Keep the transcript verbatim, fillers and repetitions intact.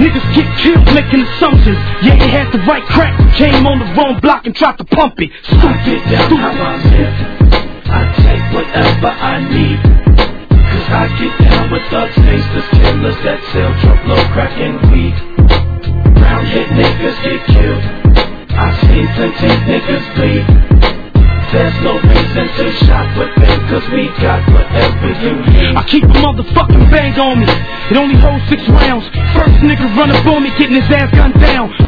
Niggas get killed making assumptions. Yeah, he had the right crack, came on the wrong block and tried to pump it. Stupid, I get down stupid. how I'm here. I take whatever I need. Cause I get down with thugs, gangsters, killers that sell drug, low crack and weed. Round hit niggas get killed. I've seen plenty niggas bleed. There's no reason to shop with them, cause we got whatever you need. I keep a motherfucking bang on me. It only holds six rounds. First nigga run up on me, getting his ass gunned down.